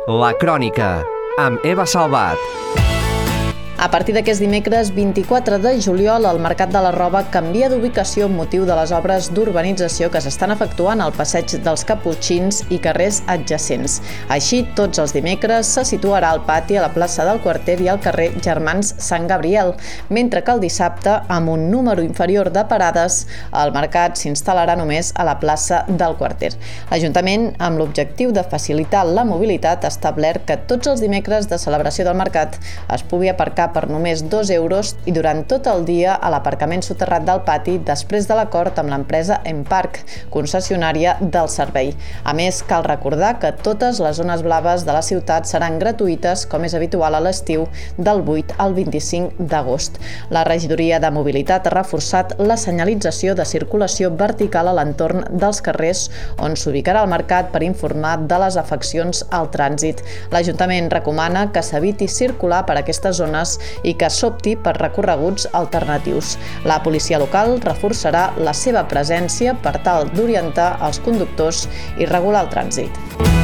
La Crònica, amb Eva Salvat. A partir d'aquest dimecres 24 de juliol, el Mercat de la Roba canvia d'ubicació amb motiu de les obres d'urbanització que s'estan efectuant al Passeig dels Caputxins i carrers adjacents. Així, tots els dimecres se situarà al pati a la plaça del Quarter i al carrer Germans Sant Gabriel, mentre que el dissabte, amb un número inferior de parades, el mercat s'instal·larà només a la plaça del Quarter. L'Ajuntament, amb l'objectiu de facilitar la mobilitat, ha establert que tots els dimecres de celebració del mercat es pugui aparcar per només 2 euros i durant tot el dia a l'aparcament soterrat del pati després de l'acord amb l'empresa Empark, concessionària del servei. A més, cal recordar que totes les zones blaves de la ciutat seran gratuïtes, com és habitual a l'estiu, del 8 al 25 d'agost. La regidoria de mobilitat ha reforçat la senyalització de circulació vertical a l'entorn dels carrers on s'ubicarà el mercat per informar de les afeccions al trànsit. L'Ajuntament recomana que s'eviti circular per aquestes zones i que s'opti per recorreguts alternatius. La policia local reforçarà la seva presència per tal d'orientar els conductors i regular el trànsit.